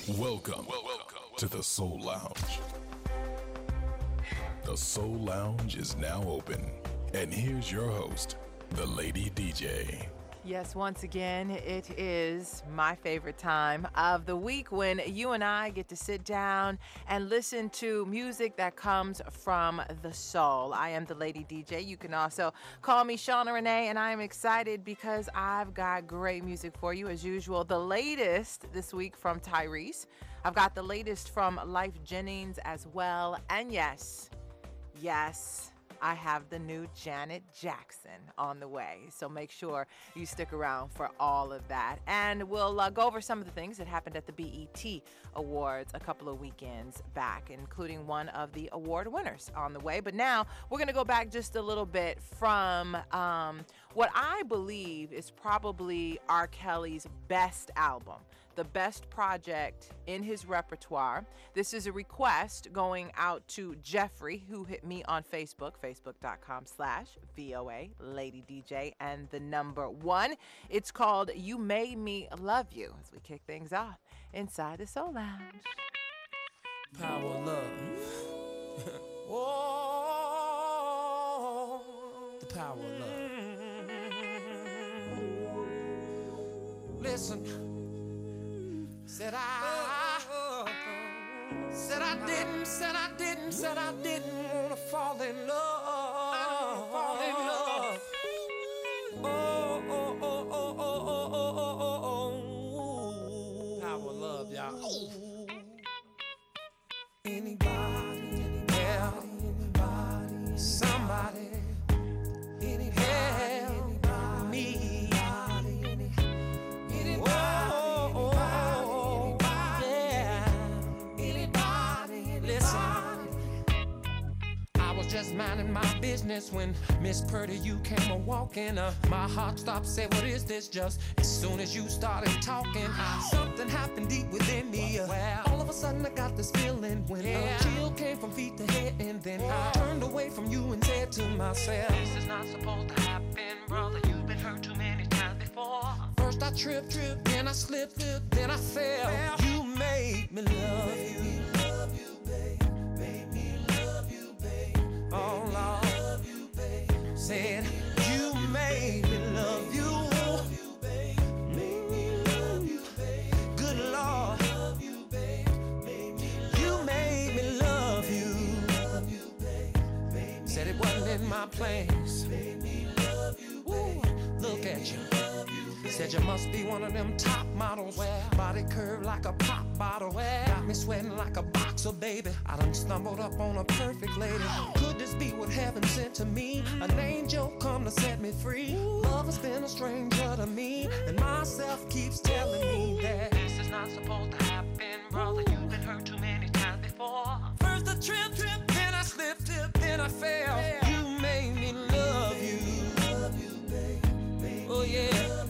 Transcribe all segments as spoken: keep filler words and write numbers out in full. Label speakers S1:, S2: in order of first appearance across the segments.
S1: Welcome, welcome to the Soul Lounge. The Soul Lounge is now open, and here's your host, the Lady D J.
S2: Yes, once again, it is my favorite time of the week when you and I get to sit down and listen to music that comes from the soul. I am the Lady D J. You can also call me Shauna Renee, and I am excited because I've got great music for you as usual. The latest this week from Tyrese. I've got the latest from Lyfe Jennings as well. And yes, yes, I have the new Janet Jackson on the way. So make sure you stick around for all of that. And we'll uh, go over some of the things that happened at the B E T Awards a couple of weekends back, including one of the award winners on the way. But now we're going to go back just a little bit from um, what I believe is probably R. Kelly's best album, the best project in his repertoire. This is a request going out to Jeffrey, who hit me on Facebook, facebook.com slash VOA Lady D J, and the number one. It's called You Made Me Love You, as we kick things off inside the Soul Lounge.
S3: Power of love. Whoa, the power of love. Listen. Said I, said I didn't, said I didn't, said I didn't wanna fall in love, fall in love. Oh, oh, oh, oh, oh, oh, oh, oh, oh. Power of love, y'all. Anybody, anybody, anybody, somebody, anybody, help me. Just minding my business when Miss Purdy, you came a walking. Uh, my heart stopped, said, what is this just? As soon as you started talking, I, something happened deep within me. Uh, well, all of a sudden I got this feeling when yeah. a chill came from feet to head, and then I turned away from you and said to myself, this is not supposed to happen, brother. You've been hurt too many times before. First I tripped, tripped, then I slipped, then I fell. You made me love you. Oh Lord, love you, babe. Said you made me love you. Love you, babe. Made me love you, babe. Good Lord, love you, babe. Made me love you made me love you. Love you, babe. Said it wasn't in my plans. Made me love you, babe. Look at you. Said you must be one of them top models. Well, body curved like a pop bottle. Well, got me sweating like a boxer, baby. I done stumbled up on a perfect lady. Could this be what heaven sent to me? An angel come to set me free. Love has been a stranger to me, and myself keeps telling me that this is not supposed to happen, brother. You've been hurt too many times before. First I tripped, tripped, then I slipped, then I fell. You made me love you. Love you, babe. Oh yeah.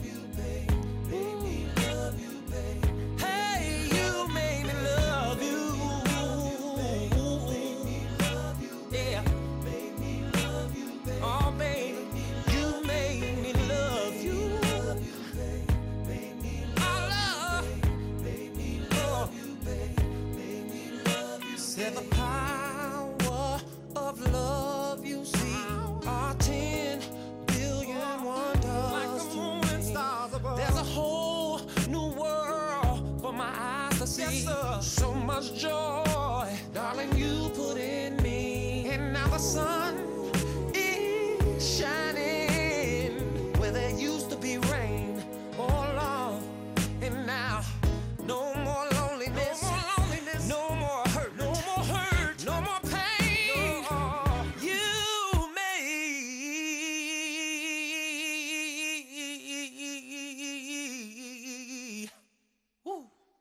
S3: Said the power of love, you see, are ten billion wonders. Like the moon and stars above. There's a whole new world for my eyes to see. Yes, sir. So much joy, darling, you put in me. And now the sun is shining where there used to be rain. Oh, Lord, and now no more loneliness. No more loneliness. No more hurt. No more hurt. No more pain. No. You made. Woo.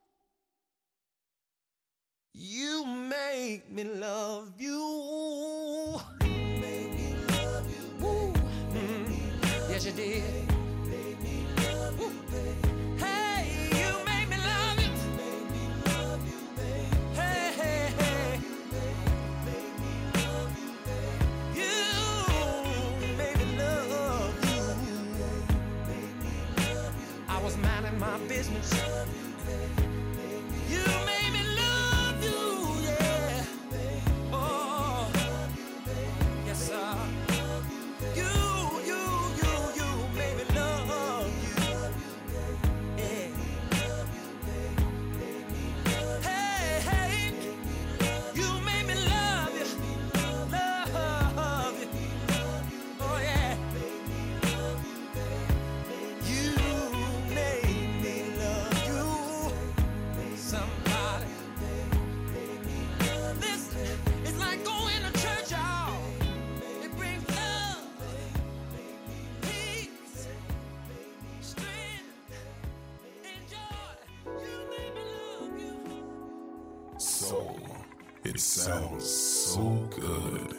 S3: You made me love you. You made me love you. Woo. Mm. Yes, you did. Made me love you, babe. Hey, you made me love you. Made me love you, babe. Hey, hey, hey. Made me love you, babe. You made me love you. Made me love you. I was minding my business. You made somebody. Listen, it's like going to church, y'all. It brings love, peace, strength, and joy. You make me love you.
S1: Soul. It sounds so good.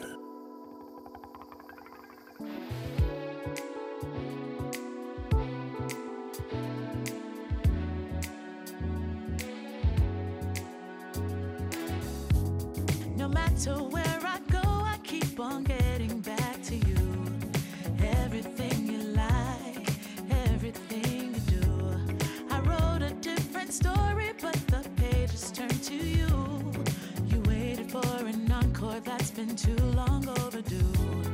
S4: No matter where I go, I keep on getting back to you. Everything you like, everything you do. I wrote a different story, but the pages turned to you. You waited for an encore that's been too long overdue.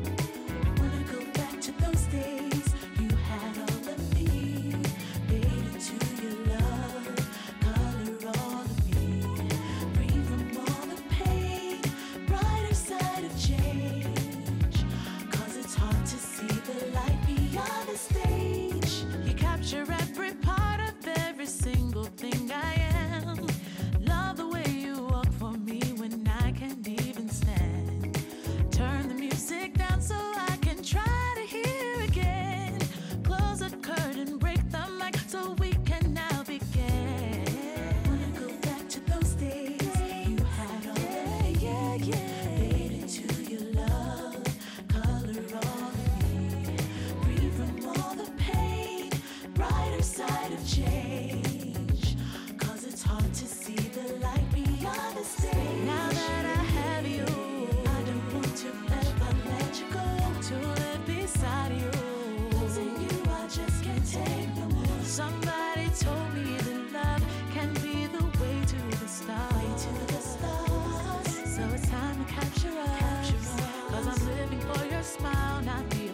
S4: Wanna go back to those days, you had all of me. Made into your love, color all of me. Free from all the pain, brighter side of change. Cause it's hard to see the light beyond the stage. You capture every part of every single thing I am. Love the way you walk for me when I can't even stand. Turn the music down so I can try to hear again. Close the curtain, break the mic so we can now begin. Wanna go back to those days you had all of me. Yeah, yeah. Made into your love, color all of me. Free from all the pain, brighter side of change. Cause it's hard to see the light beyond the stage. Now that I have you, I don't want to ever let you go. To live beside you, losing you I just can't take no more. Somebody told me that love can be the way to the stars. Way to the stars. So it's time to capture us. Cause I'm living for your smile, not the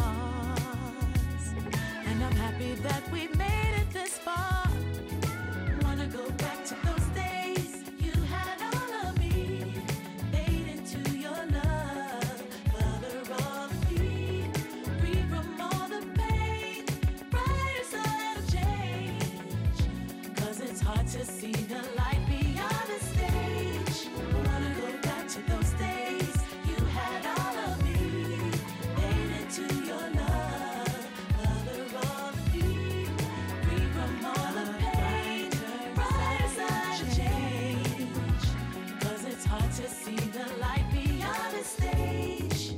S4: applause. And I'm happy that we made it this far. Wanna go back to those days you had all of me. Made into your love, color all of me. Free from all the pain, brighter side of change. Cause it's hard to see the light beyond the stage. Wanna go back to those days you had all of me. Made into your love, color all of me. Free from all the pain, brighter side of change. Cause it's hard to see the light beyond the stage.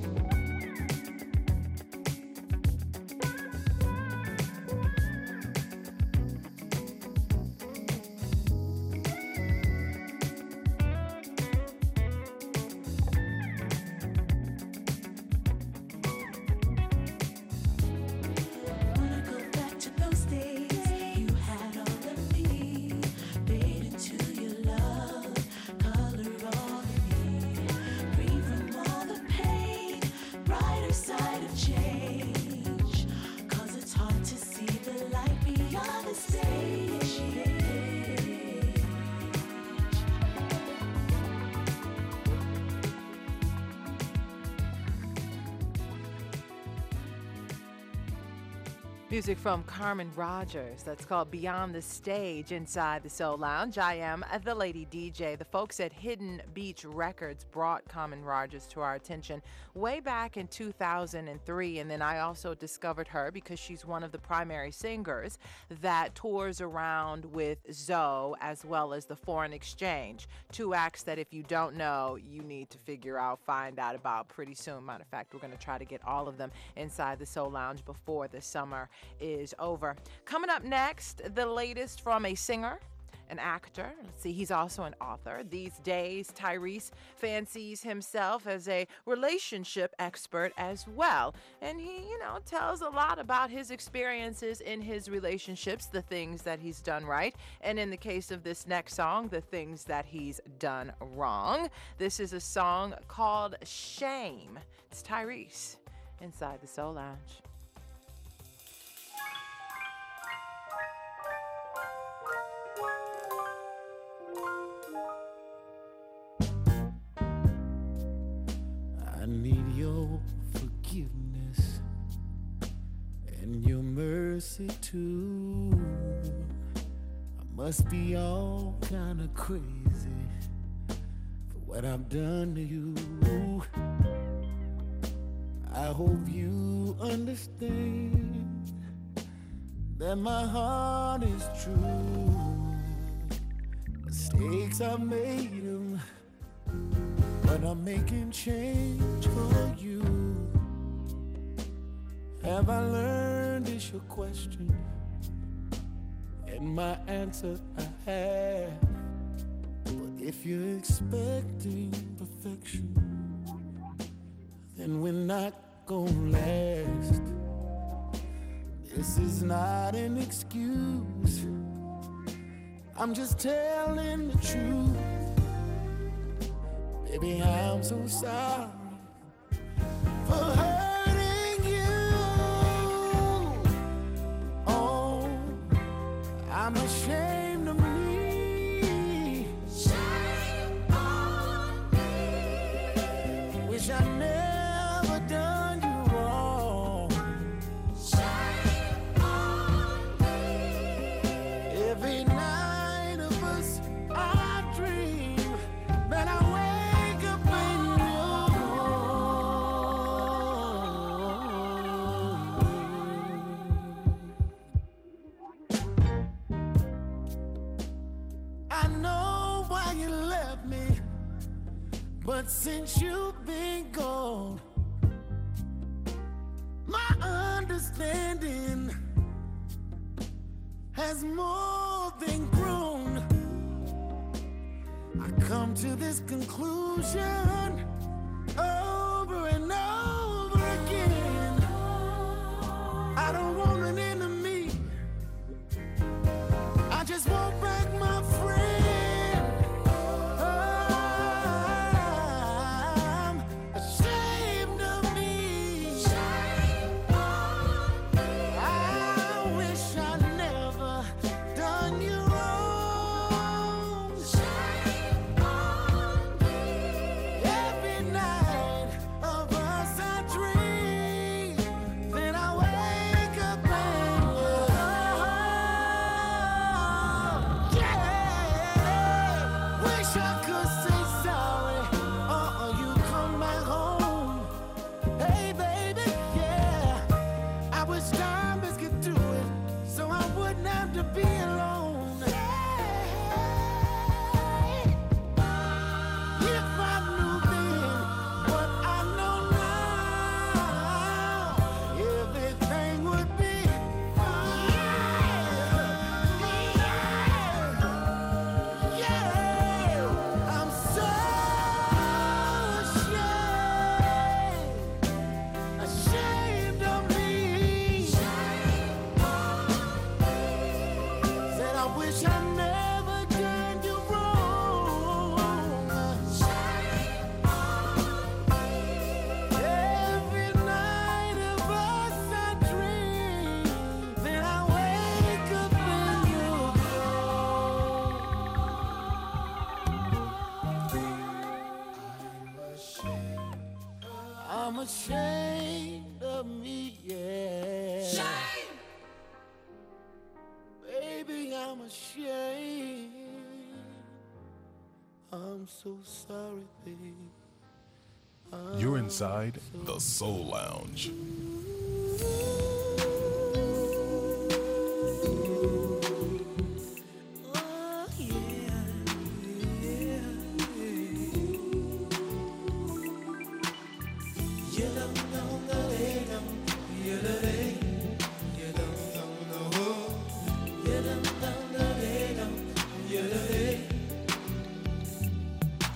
S4: Wanna go back to those days you had all of me. Made into your love, color all of me. Free from all the pain, brighter side of change. Cause it's hard to see the light beyond the stage.
S2: Music from Carmen Rogers. That's called Beyond the Stage inside the Soul Lounge. I am the Lady D J. The folks at Hidden Beach Records brought Carmen Rogers to our attention way back in two thousand three. And then I also discovered her because she's one of the primary singers that tours around with Zoe as well as the Foreign Exchange. Two acts that if you don't know, you need to figure out, find out about pretty soon. Matter of fact, we're going to try to get all of them inside the Soul Lounge before the summer is over. Coming up next, the latest from a singer, an actor. Let's see, he's also an author. These days, Tyrese fancies himself as a relationship expert as well. And he, you know, tells a lot about his experiences in his relationships, the things that he's done right, and in the case of this next song, the things that he's done wrong. This is a song called Shame. It's Tyrese inside the Soul Lounge.
S5: I need your forgiveness and your mercy too. I must be all kind kinda crazy for what I've done to you. I hope you understand that my heart is true. Mistakes I made them, but I'm making change for you. Have I learned is your question, and my answer I have. But if you're expecting perfection, then we're not gonna last. This is not an excuse, I'm just telling the truth. Baby, I'm so sorry for hurting you. Oh, I'm ashamed of me. Shame on me. Wish I never done you wrong. Shame on me. Every night of us, I dream that I wake up in you. I know why you left me, but since you've been gone, my understanding has more than grown. I come to this conclusion over and over again. I don't want an enemy, I just want back my friend. I'm ashamed of me. I wish I never done you wrong. Every night of us I dream, then I wake up and oh, yeah. Wish I could say sorry, or you come back home. Hey baby, yeah, I wish time could do it, so I wouldn't have to be alone. If I knew then what I know now, everything would be fine. Yeah, I'm so ashamed, ashamed of me. Said I wish I never done you wrong. Every night of us I dream, then I wake up and you go. I'm ashamed of me, yeah. Shame! Baby, I'm ashamed. I'm so sorry, babe.
S1: You're inside the Soul Lounge.
S4: Oh, yeah, yeah,
S3: You don't know the way, no. You don't know. You don't know. You don't know the way, no. You don't know.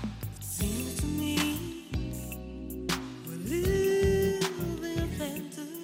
S4: Seems to me we're living fantasy.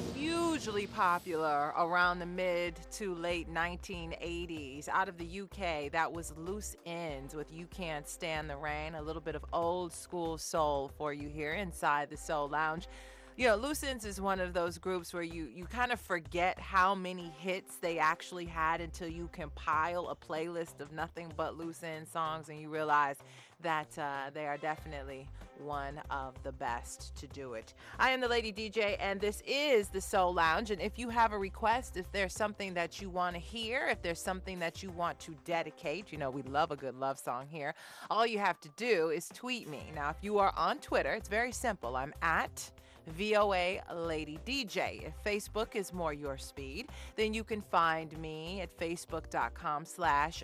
S2: hugely popular around the mid to late nineteen eighties. Out of the U K, that was Loose Ends with You Can't Stand the Rain, a little bit of old school soul for you here inside the Soul Lounge. You know, Loose Ends is one of those groups where you, you kind of forget how many hits they actually had until you compile a playlist of nothing but Loose End songs and you realize that uh, they are definitely one of the best to do it. I am the Lady D J, and this is the Soul Lounge. And if you have a request, if there's something that you want to hear, if there's something that you want to dedicate, you know, we love a good love song here. All you have to do is tweet me. Now, if you are on Twitter, it's very simple. I'm at V O A Lady D J. If Facebook is more your speed, then you can find me at facebook.com slash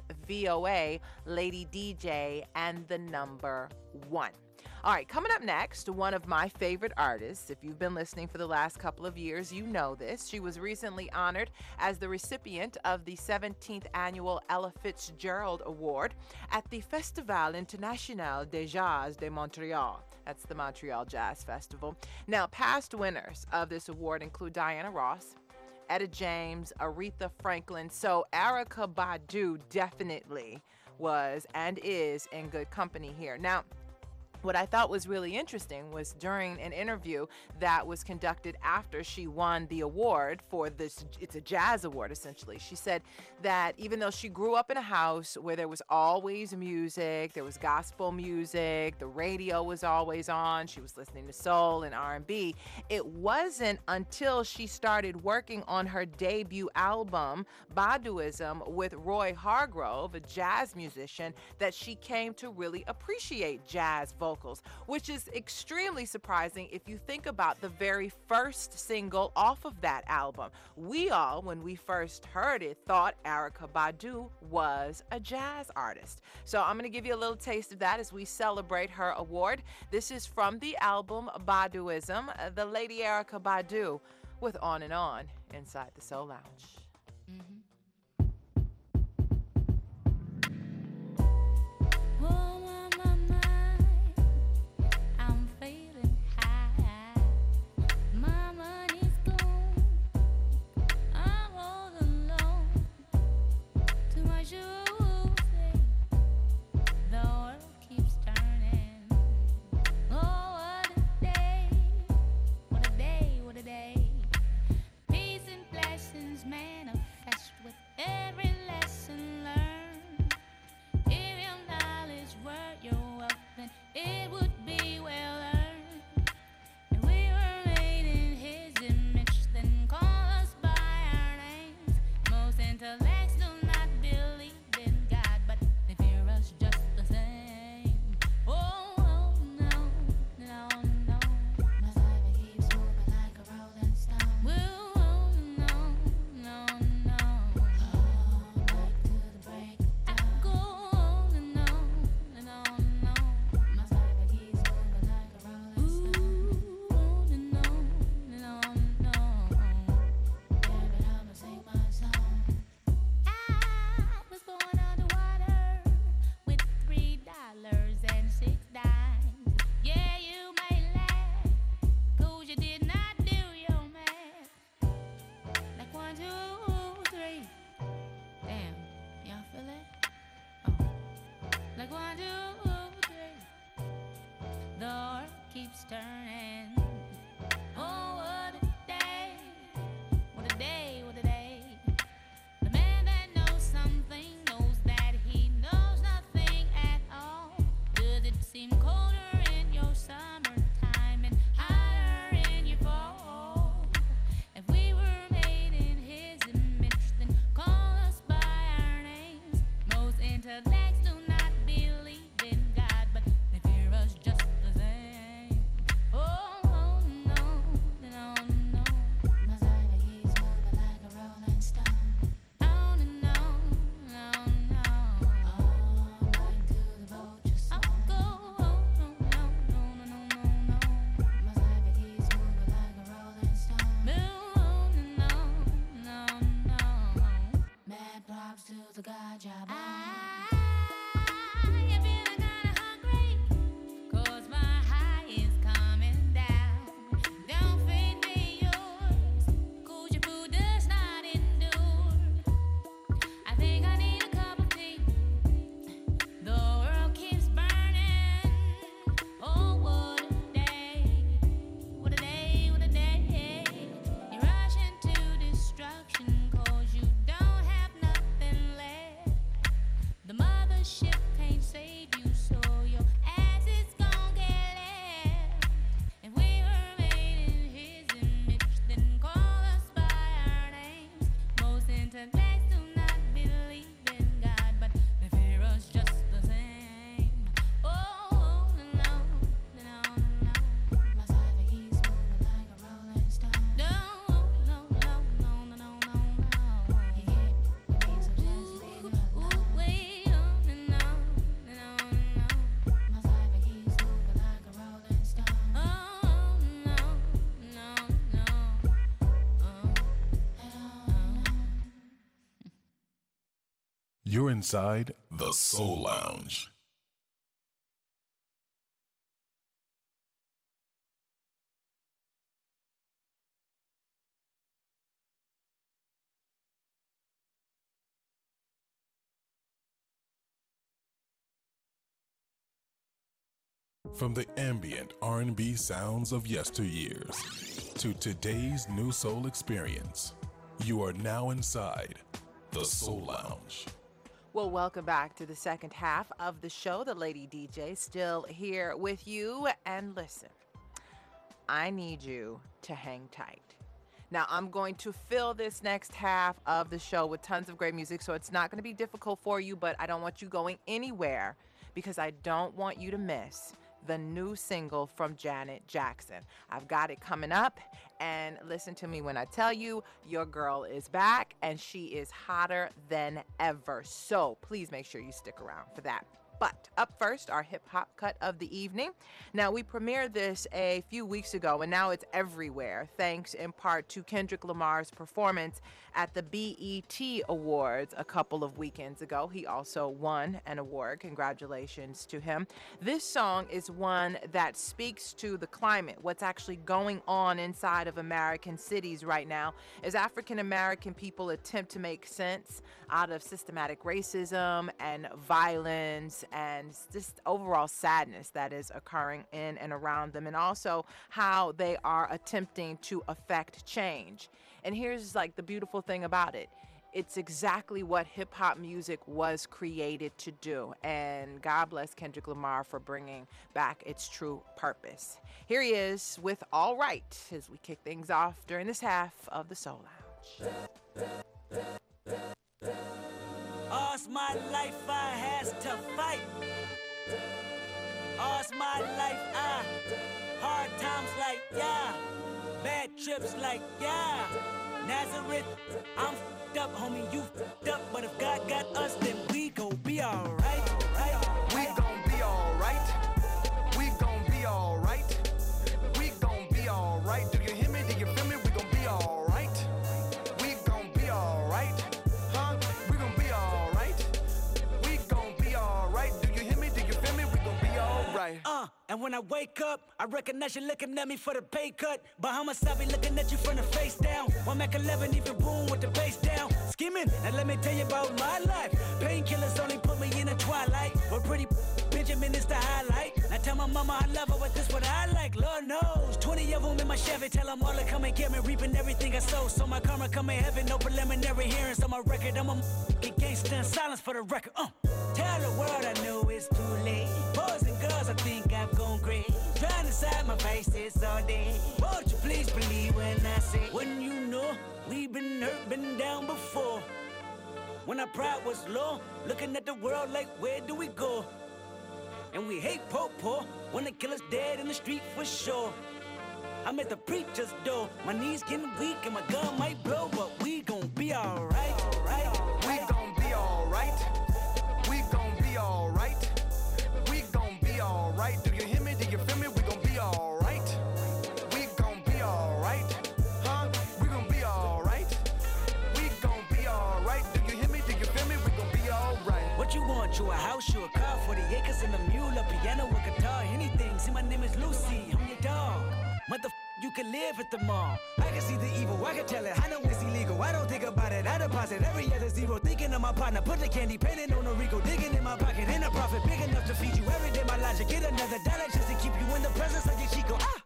S2: VOA Lady D J and the number one. All right, coming up next, one of my favorite artists. If you've been listening for the last couple of years, you know this. She was recently honored as the recipient of the seventeenth annual Ella Fitzgerald Award at the Festival International des Jazz de Montréal. That's the Montreal Jazz Festival. Now, past winners of this award include Diana Ross, Etta James, Aretha Franklin. So Erykah Badu definitely was and is in good company here. Now, what I thought was really interesting was during an interview that was conducted after she won the award for this, it's a jazz award essentially. She said that even though she grew up in a house where there was always music, there was gospel music, the radio was always on, she was listening to soul and R and B, it wasn't until she started working on her debut album, Baduism, with Roy Hargrove, a jazz musician, that she came to really appreciate jazz vocals. Vocals, which is extremely surprising if you think about the very first single off of that album. We all, when we first heard it, thought Erykah Badu was a jazz artist. So I'm going to give you a little taste of that as we celebrate her award. This is from the album Baduism, uh, the Lady Erykah Badu with On and On inside the Soul Lounge.
S4: Mm-hmm. Whoa, my, my, my. I'm feeling high. My money's gone. I'm all alone. Too much to say. The world keeps turning. Oh, what a day. What a day, what a day. Peace and blessings manifest with
S1: You're inside the Soul Lounge. From the ambient R and B sounds of yesteryears to today's new soul experience, you are now inside the Soul Lounge.
S2: Well, welcome back to the second half of the show. The Lady D J still here with you. And listen, I need you to hang tight. Now, I'm going to fill this next half of the show with tons of great music, so it's not going to be difficult for you, but I don't want you going anywhere because I don't want you to miss the new single from Janet Jackson. I've got it coming up, and listen to me when I tell you, your girl is back, and she is hotter than ever. So please make sure you stick around for that. But up first, our hip-hop cut of the evening. Now, we premiered this a few weeks ago, and now it's everywhere, thanks in part to Kendrick Lamar's performance at the B E T Awards a couple of weekends ago. He also won an award. Congratulations to him. This song is one that speaks to the climate, what's actually going on inside of American cities right now, as African-American people attempt to make sense out of systematic racism and violence and just overall sadness that is occurring in and around them, and also how they are attempting to affect change. And here's like the beautiful thing about it. It's exactly what hip-hop music was created to do. And God bless Kendrick Lamar for bringing back its true purpose. Here he is with All Right as we kick things off during this half of the Soul Lounge.
S6: All's my life I has to fight. All's my life I hard times like yeah, bad trips like yeah. Nazareth, I'm f***ed up, homie, you f***ed up. But if God got us, then we gon' be alright. Right?
S3: We gon' be alright. We gon' be alright. We gon' be alright. Do you hear me? Do you feel me? We gon' be alright. We gon' be alright. Huh? We gon' be alright. We gon' be alright. Do you hear me? Do you feel me? We gon' be alright.
S6: Uh, and when I wake up, I recognize you looking at me for the pay cut. Bahamas, I be looking at you from the face down. One Mac eleven, even boom with the bass down. Skimming, and let me tell you about my life. Painkillers only put me in the twilight. But pretty Benjamin is the highlight. I tell my mama I love her, but this what I like. Lord knows, twenty of them in my Chevy. Tell them all to come and get me, reaping everything I sow. So my karma come in heaven, no preliminary hearings on my record. I'm a get gangsta in silence for the record. Uh. Tell the world I know it's too late. Boys and girls, I think I've gone great. Trying to side my faces all day. Won't you please believe when I say, when you know we've been hurt, been down before. When our pride was low, looking at the world like, where do we go? And we hate po-po, when the killer's dead in the street for sure. I'm at the preacher's door, my knees getting weak and my gun might blow, but we gon' be alright, right?
S3: We gon' be alright. We gon' be alright. We gon' be alright. Do you hear me? Do you feel me? We gon' be alright. We gon' be alright. Huh? We gon' be alright. We gon' be alright. Do you hear me? Do you feel me? We gon' be alright.
S6: What you want? You a house, you a car, forty acres and a mule, a piano, a guitar, anything. See, my name is Lucy, I'm your dog. Mother, you can live at the mall. I can see the evil, I can tell it. I know it's illegal. I don't think about it. I deposit every other zero. Thinking of my partner, put the candy, painting on a Rico, digging in my pocket, in a profit big enough to feed you every day. My logic, get another dollar just to keep you in the presence of your Chico. Ah,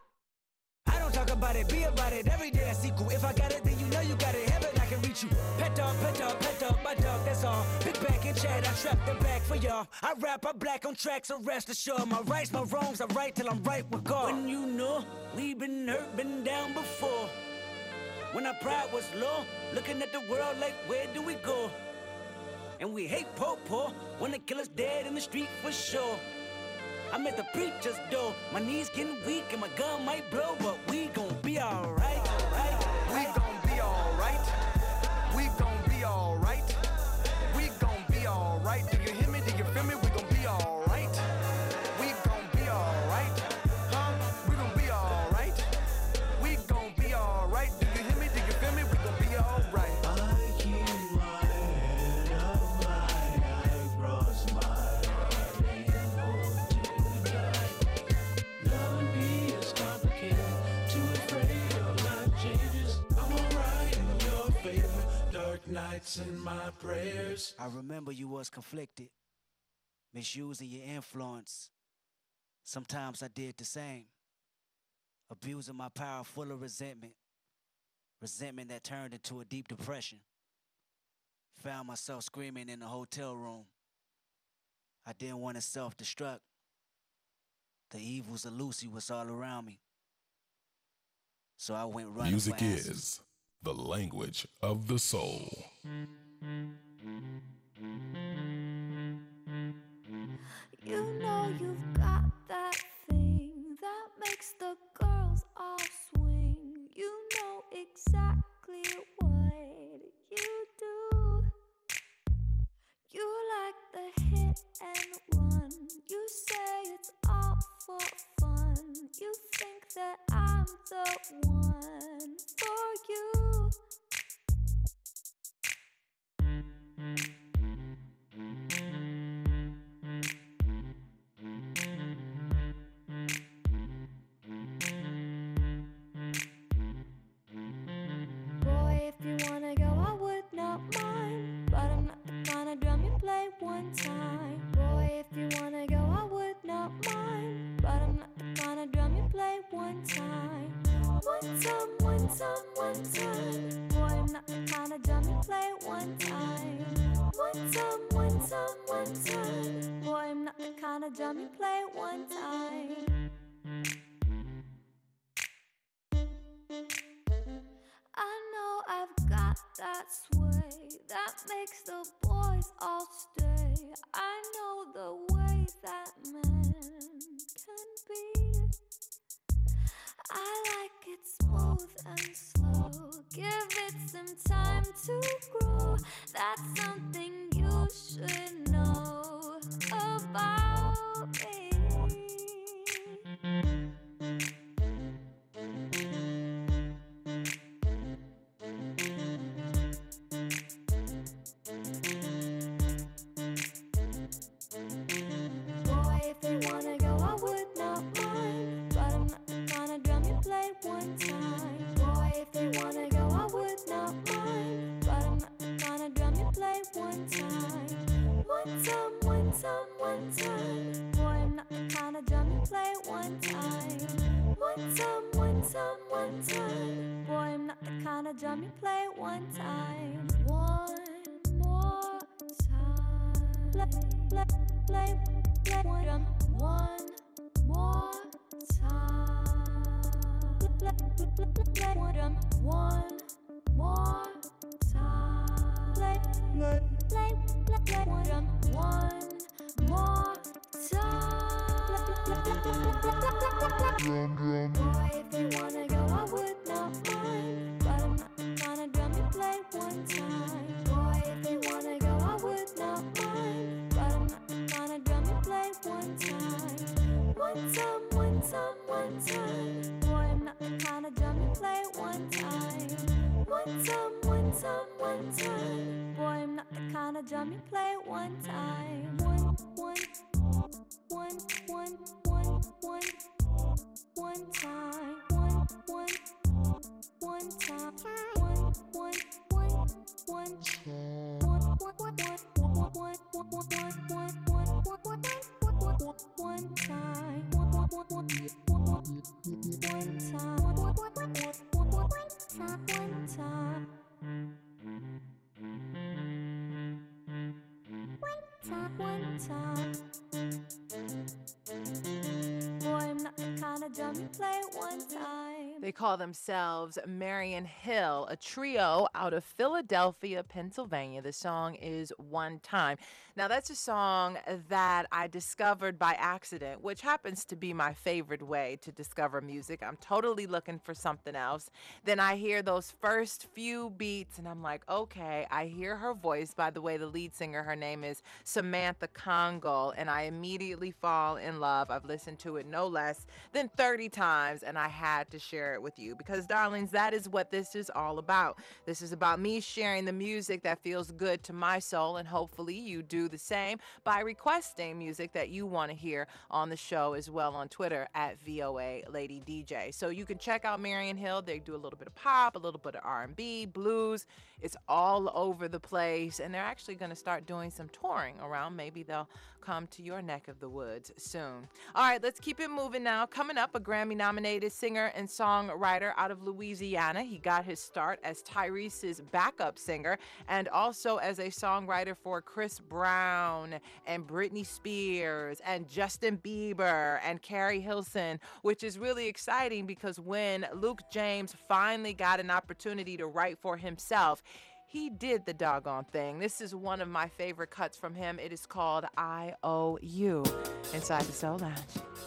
S6: I don't talk about it, be about it. Every day I sequel. If I got it, then you know you got it. Heaven, I can reach you. Pet dog, pet dog, pet dog, my dog. That's all. Big back and chat, I trap the back for y'all. I rap, I black on tracks, so rest assured. My rights, my wrongs, I right till I'm right with God. When you know we've been hurt, been down before. When our pride was low, looking at the world like, where do we go? And we hate po-po, when the killer's dead in the street for sure. I'm at the preacher's door, my knees getting weak and my gun might blow, but we gon' be alright, right?
S3: We gon' be alright. We gon' be alright. We gon' be alright. Do you hear me? Do you feel me? We gon' be alright. We gon' be alright. Huh? We gon' be alright. We gon' be alright. Do you hear me? Do you feel me? We gon' be alright.
S5: I keep my head up high.
S3: favorite dark nights and my prayers.
S6: I remember you was conflicted, misusing your influence. Sometimes I did the same, abusing my power full of resentment. Resentment that turned into a deep depression. Found myself screaming in the hotel room. I didn't want to self-destruct. The evils of Lucy was all around me. So I went running
S1: Music
S6: for answers.
S1: is the language of the soul.
S7: You know you've got that thing that makes the girls all swing. You know exactly what you do. You like the hit and run. You say it's all for fun. You think that I'm the one for you. Boy, if you wanna go, I would not mind. But I'm not the kind of drum you play one time. Boy, if you wanna go, I would not mind. But I'm not the kind of drum you play one time. One time, one time, one time. Boy, I'm not the kind of drum you play one time. One time, one time, one time. Boy, I'm not the kind of drum you play one time. I know I've got that sway that makes the boys all stay. I know the way that men can be. I like it smooth and slow. Give it some time to grow. That's something you should know about me. Boy, if you wanna go, I would not mind. But I'm not the kind of drum you play one time. Boy, if you wanna go, I would not mind. But I'm not the kind of drum you play one time. One time, one time, one time. Boy, I'm not the kind of drum you play one time. One time, one time, one time. Boy, I'm not the kind of drum you play one time. One more time. Play, play, play, play one drum. One more time. Play, play, play, play one drum. One more time. Play, play, play, play, play one drum. One more time. Boy, if you wanna go, I would not mind. But I'm not the kind of drum you play one time. Boy, if you wanna go, I would not mind. But I'm not the kind of drum you play one time. One time, one time, one time. Boy, I'm not the kind of drum you play one time. One time, one time, one time. Boy, I'm not the kind of drum you play one time. One, one, one, one, one, one, one time. One, one, one time. One, one, one, one, one, one, one, one time. One, one, one, one time. One time. One time. Boy, I'm not the kind of drum you play one time.
S2: They call themselves Marion Hill, a trio out of Philadelphia, Pennsylvania. The song is One Time. Now, that's a song that I discovered by accident, which happens to be my favorite way to discover music. I'm totally looking for something else. Then I hear those first few beats, and I'm like, okay, I hear her voice. By the way, the lead singer, her name is Samantha Congo, and I immediately fall in love. I've listened to it no less than thirty times, and I had to share it it with you because, darlings, that is what this is all about. This is about me sharing the music that feels good to my soul, and hopefully you do the same by requesting music that you want to hear on the show as well on Twitter at V O A Lady D J. So you can check out Marion Hill. They do a little bit of pop, a little bit of R and B, blues. It's all over the place, and they're actually going to start doing some touring around. Maybe they'll come to your neck of the woods soon. All right, let's keep it moving now. Coming up, a Grammy-nominated singer and songwriter out of Louisiana. He got his start as Tyrese's backup singer and also as a songwriter for Chris Brown and Britney Spears and Justin Bieber and Carrie Hilson, which is really exciting because when Luke James finally got an opportunity to write for himself, he did the doggone thing. This is one of my favorite cuts from him. It is called I O U inside the Soul Lounge.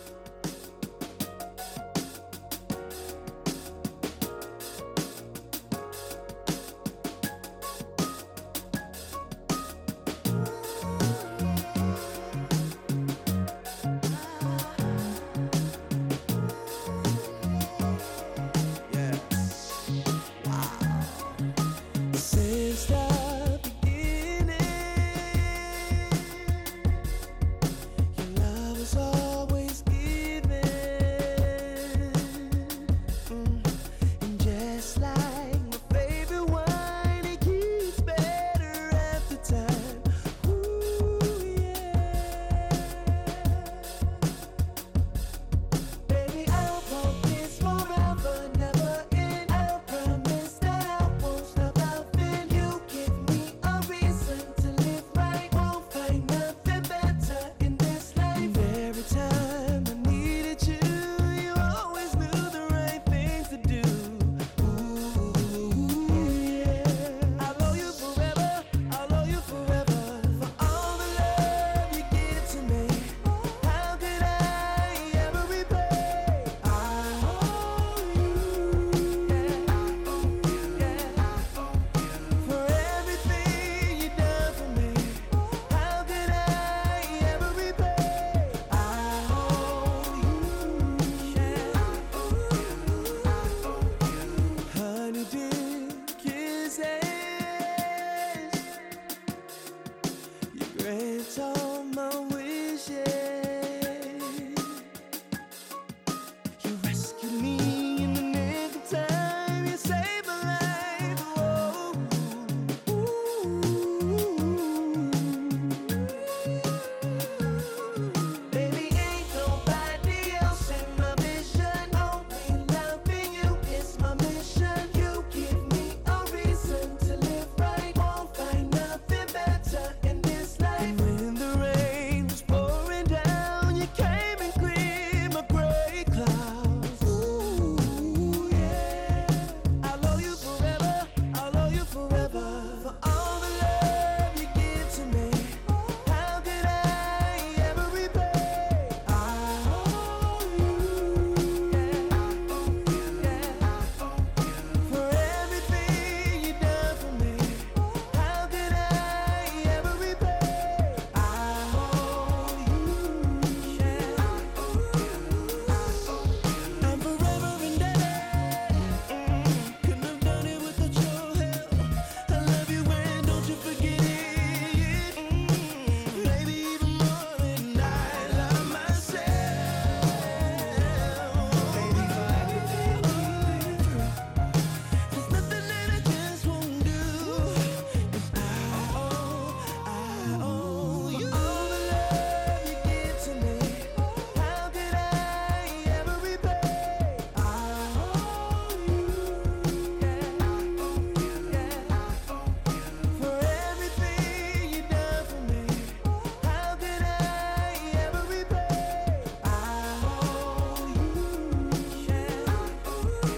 S3: Since the beginning, your love was always given. Mm. And just like my favorite wine, it gets better after time. Ooh, yeah. Baby, I want this forever, never end. I promise that I won't stop loving you. Give me a reason to live right. Won't find nothing better in this life. And every time I needed you, you always knew the right thing to do. Ooh, yeah. I'll owe you forever. I'll owe you forever for all the love you give to me. How could I ever repay? I owe you, yeah. I owe you, yeah. For everything you done for me. How could I ever repay? I owe you, yeah. Honey, dip kisses. You grant all my wishes. You rescued me in the nick of time. You saved my life. Oh, baby, ain't nobody else in my vision. Only loving you is my mission. You give me a reason to live right. Won't find nothing better in this life. And when the rain was pouring down, you came and cleared my gray clouds. Ooh, yeah. I'll owe you forever. I'll owe you forever for all the love you give to me. How could I ever repay? I owe you, yeah. I owe you, yeah. For everything you done for me. How could I ever repay? I owe you, yeah. I'm forever indebted. Mm, couldn't have done it without your help. I love you and don't you forget it. Mm, maybe even more than I love myself. Baby, if I could take you through, there's nothing that I just won't do. 'Cause I owe, I owe you all the love you give to me. How could I ever repay? I owe you, yeah. I owe you, yeah. For everything you done for me. How could I ever repay? I owe you, yeah. I owe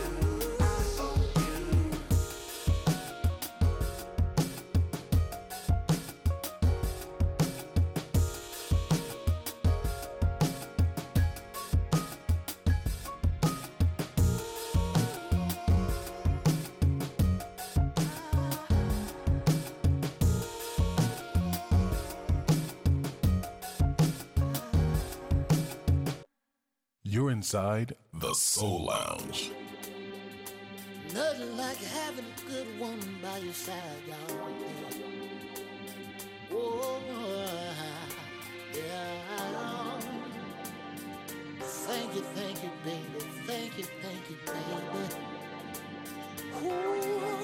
S1: You're inside the Soul Lounge.
S5: Nothing like having a good woman by your side, y'all. Yeah. Oh, yeah. Thank you, thank you, baby. Thank you, thank you, baby. Ooh.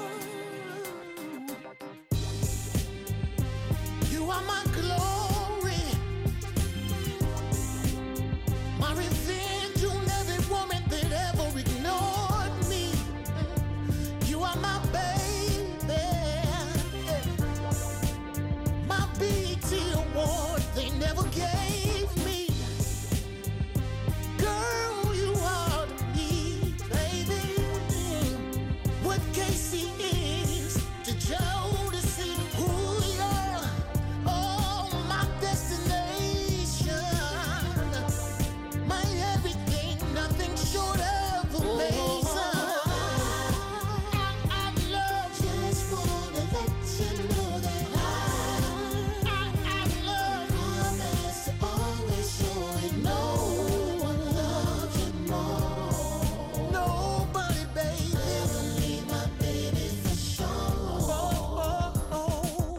S5: You are my glory, my revenge on every woman that ever ignored me. You are my baby, my B E T award they never gave me. Girl, you are to me, baby, what Casey is to Joe to see who you are. Oh, my destination, my everything, nothing short of amazing. I, I love you. Just wanna let you know that I, I, I love you. Promise to always show it. No one loves you more. Nobody, baby. Never leave my baby for sure. Oh, oh, oh.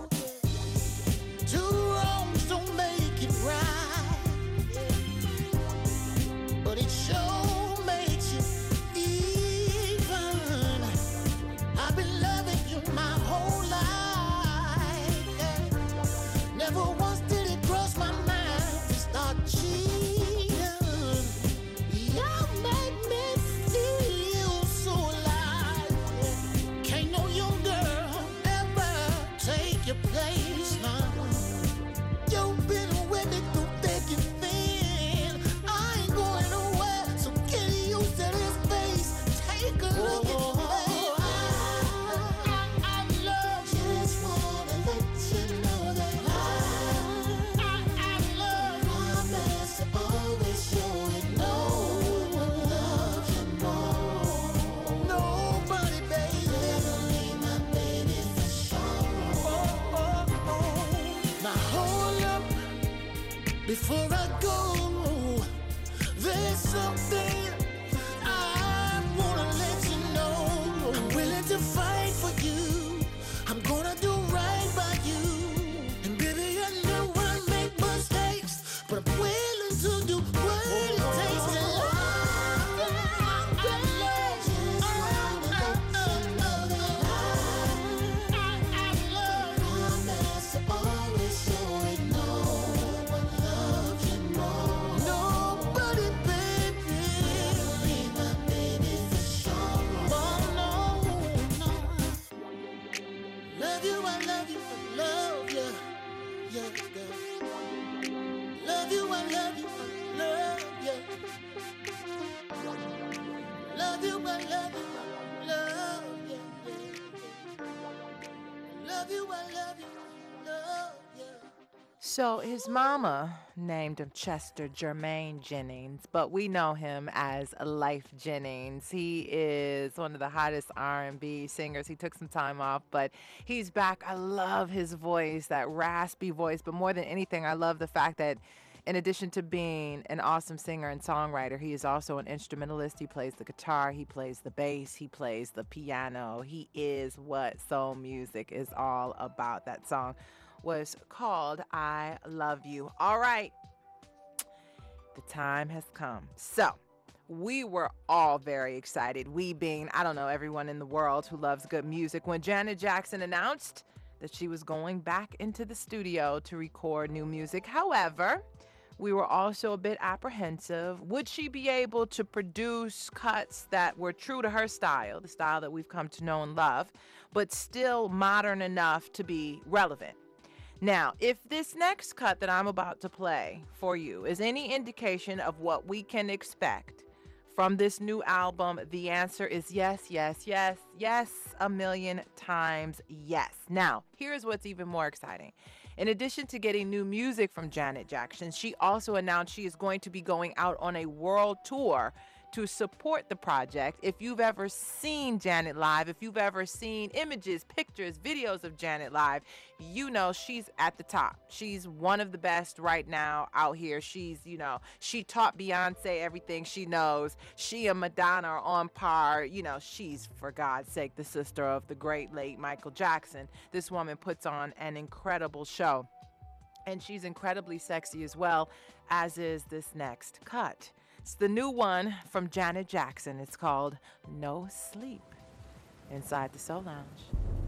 S5: Two wrongs don't make it right, but it sure makes you even. I've been loving you my whole life. Never once did it cross my mind to start cheating. You make me feel so alive. Can't no young girl ever take your place now. You've been with me through thick and thin. I ain't going nowhere, so get used to this face. Take a look at me. I, I, I love you. Just wanna let you know that I, I, I love you. Promise to always show it. No one loves you more. Nobody, baby. Never leave my baby for sure. Oh, oh, oh. Now hold up before I go. There's something I wanna let you know. I'm willing to fight for you. I'm gonna do right by you. And baby, I know I make mistakes, but I'm willing to do what it takes to love you. I love you. I know that I, I, I love you. Promise to always show it. No one loves you more. Nobody, baby. Leave my baby for sure. Oh, no, no. Love you, I love you, I love you. Yeah, yeah. Love you, I love you, I love you. Love you, I love you, I love you. Love you, I love you, I love you.
S2: So his mama named him Chester Jermaine Jennings, but we know him as Life Jennings. He is one of the hottest R and B singers. He took some time off, but he's back. I love his voice, that raspy voice, but more than anything, I love the fact that in addition to being an awesome singer and songwriter, he is also an instrumentalist. He plays the guitar, he plays the bass, he plays the piano. He is what soul music is all about. That song was called I Love You. All right, the time has come. So we were all very excited, we being, I don't know, everyone in the world who loves good music, when Janet Jackson announced that she was going back into the studio to record new music. However, we were also a bit apprehensive. Would she be able to produce cuts that were true to her style, the style that we've come to know and love, but still modern enough to be relevant? Now, if this next cut that I'm about to play for you is any indication of what we can expect from this new album, the answer is yes, yes, yes, yes, a million times yes. Now, here's what's even more exciting. In addition to getting new music from Janet Jackson, she also announced she is going to be going out on a world tour to support the project. If you've ever seen Janet live, if you've ever seen images, pictures, videos of Janet live, you know she's at the top. She's one of the best right now out here. She's, you know, she taught Beyonce everything she knows. She and Madonna are on par. You know, she's, for God's sake, the sister of the great late Michael Jackson. This woman puts on an incredible show. And she's incredibly sexy as well, as is this next cut. It's the new one from Janet Jackson. It's called No Sleep, inside the Soul Lounge.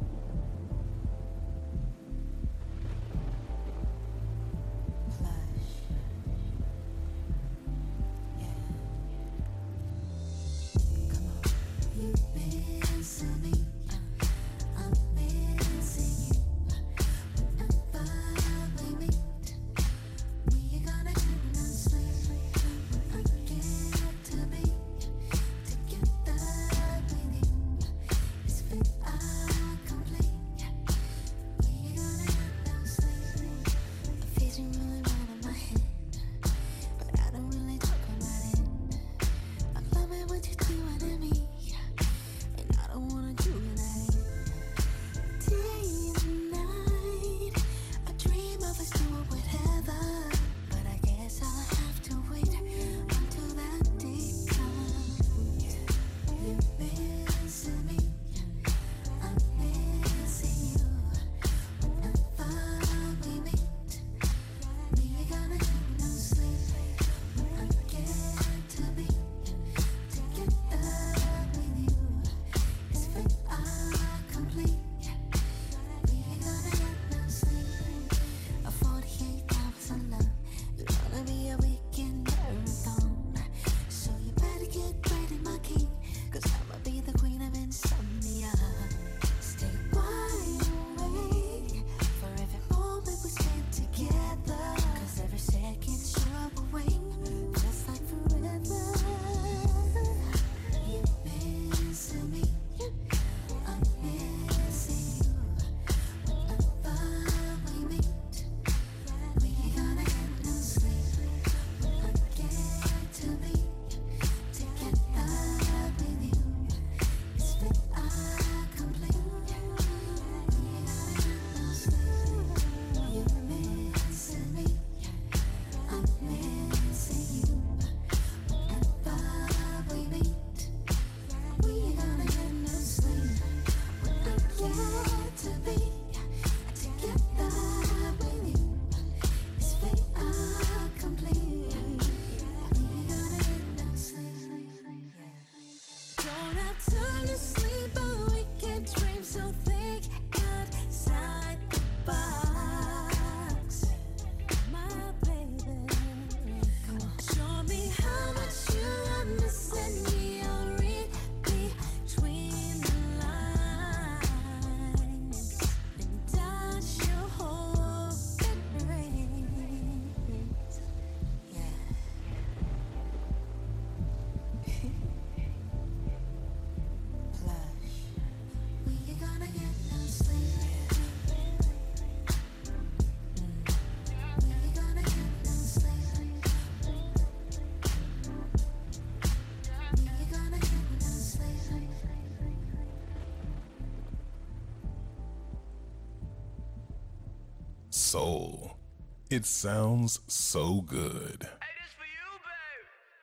S1: Soul. It sounds so good.
S3: Hey, this for you, babe.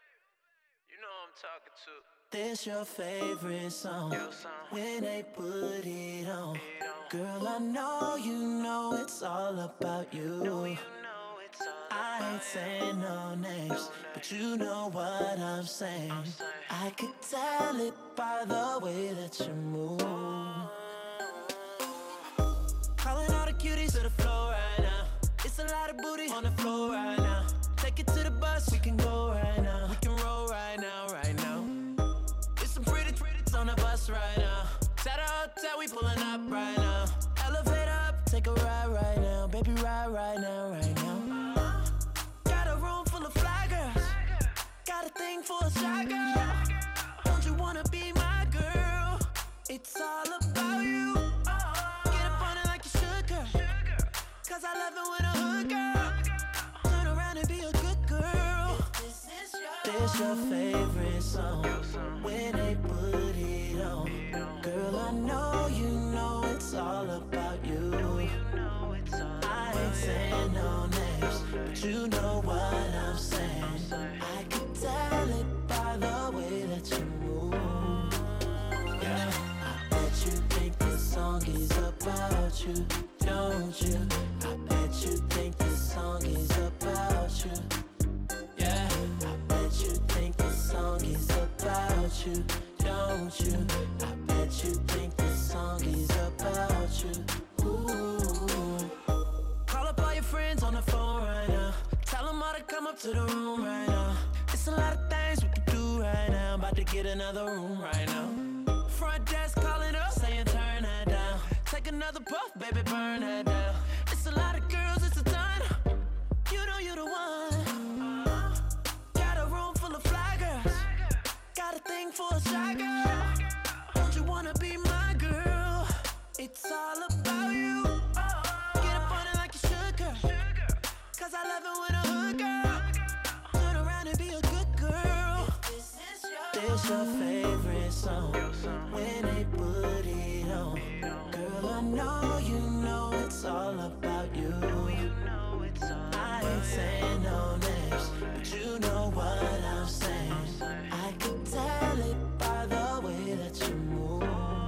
S3: You know I'm talking to.
S6: This your favorite song,
S3: Yo, song.
S6: when they put it on. Girl, I know you know it's all about you.
S3: No, you know it's all
S6: I ain't saying no names, but you know what I'm saying. I could tell it by the way that you move. Calling all the cuties to the floor right now. It's a lot of booty on the floor right now. Take it to the bus, we can go right now. We can roll right now, right now. There's some pretty pretties on the bus right now. At a hotel, we pulling up right now. Elevate up, take a ride right now. Baby, ride right now, right now. Got a room full of fly girls. Got a thing for a shy girl. Don't you wanna be my girl? It's all about you. Get up on it like you should, girl. Cause I love it when a hood girl turn around and be a good girl. This is
S3: This your favorite song when they put it on. Girl, I know you know it's all about you. I ain't saying no names, but you know what I'm saying. I could tell it by the way that you move. Yeah, I bet you think this song is about you, don't you? I bet you think this song is about you. Yeah, I bet you think this song is about you, don't you? I bet you think this song is about you. Ooh. Call up all your friends on the phone right now. Tell them all to come up to the room right now. It's a lot of things we can do right now. About to get another room right now. Front desk calling up, saying turn that down. Take another puff, baby, burn that down. It's a lot of girls, it's a ton. You know you the one. Got a room full of fly girls. Got a thing for a shy girl. Don't you wanna be my girl? It's all about you. Get up on it like you should, girl. Cause I love it when a hood girl. Turn around and be a good girl. This your favorite song when they put it on. Girl, I know you know it's all about you. I ain't saying no names, but you know what I'm saying. I can tell it by the way that you move.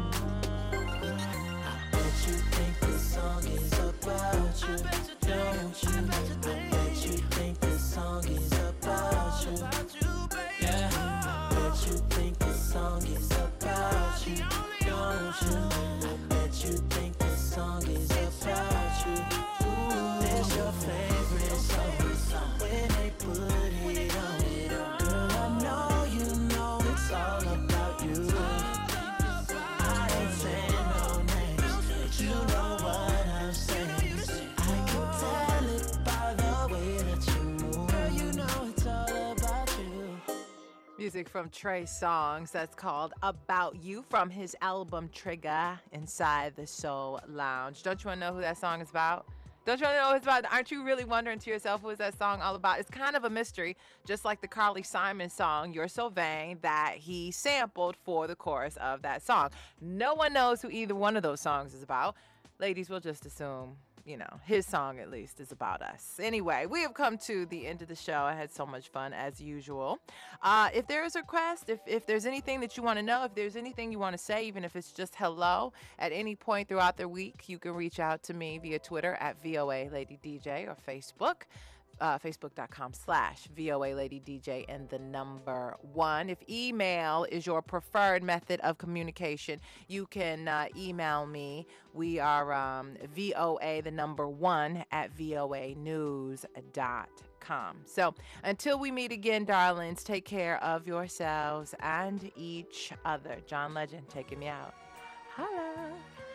S3: I bet you think this song is about you, don't you? I bet you think this song is about you. Yeah, I bet you think this song is about you, don't you? I bet you think this song is about you. Ooh, this your favorite song when they put it on. Girl, I know you know it's all about you. I ain't saying no names, but you know what I'm saying. I can tell it by the way that you move. Girl, you know it's all about you.
S2: Music from Trey Songz that's called About You from his album Trigger Inside the Soul Lounge. Don't you want to know who that song is about? Don't you want to know what it's about? Aren't you really wondering to yourself who is that song all about? It's kind of a mystery, just like the Carly Simon song, You're So Vain, that he sampled for the chorus of that song. No one knows who either one of those songs is about. Ladies, we'll just assume, you know, his song at least is about us. Anyway, we have come to the end of the show. I had so much fun as usual. Uh, if there is a request, if, if there's anything that you want to know, if there's anything you want to say, even if it's just hello, at any point throughout the week, you can reach out to me via Twitter at V O A Lady D J or Facebook. Uh, Facebook.com slash VOA Lady DJ and the number one. If email is your preferred method of communication, you can uh, email me. We are um, V O A, the number one, at V O A news dot com. So until we meet again, darlings, take care of yourselves and each other. John Legend taking me out. Holla.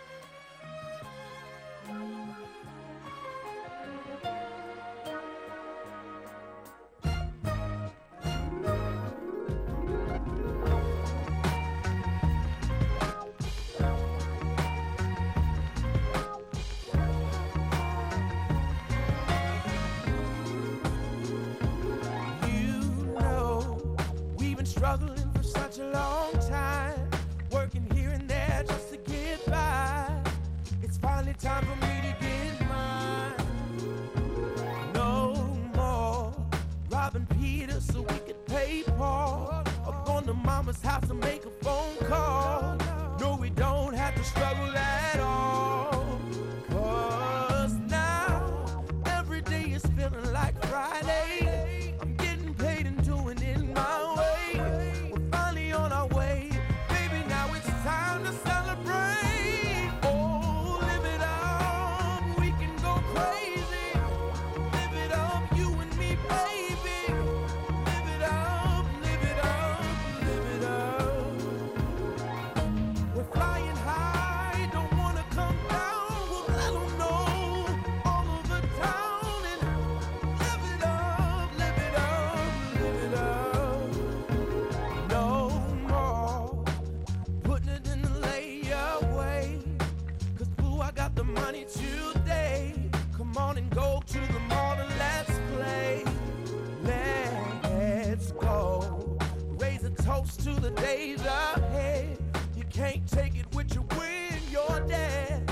S5: Struggling for such a long time, working here and there just to get by. It's finally time for me to get mine. No more robbing Peter so we could pay Paul. Up on the mama's house to make a phone call. No, we don't have to struggle at all. Cause now every day is feeling like Friday. I'm getting paid and doing it my way. On our way, baby, now it's time to celebrate. Oh, live it up, we can go crazy. Live it up, you and me, baby. Live it up, live it up, live it up. We're flying high, don't wanna come down. We'll let them know all over town. And live it up, live it up, live it up. No I got the money today. Come on and go to the mall and let's play. Let's go.
S3: toast to the days ahead. You can't take it with you when you're dead.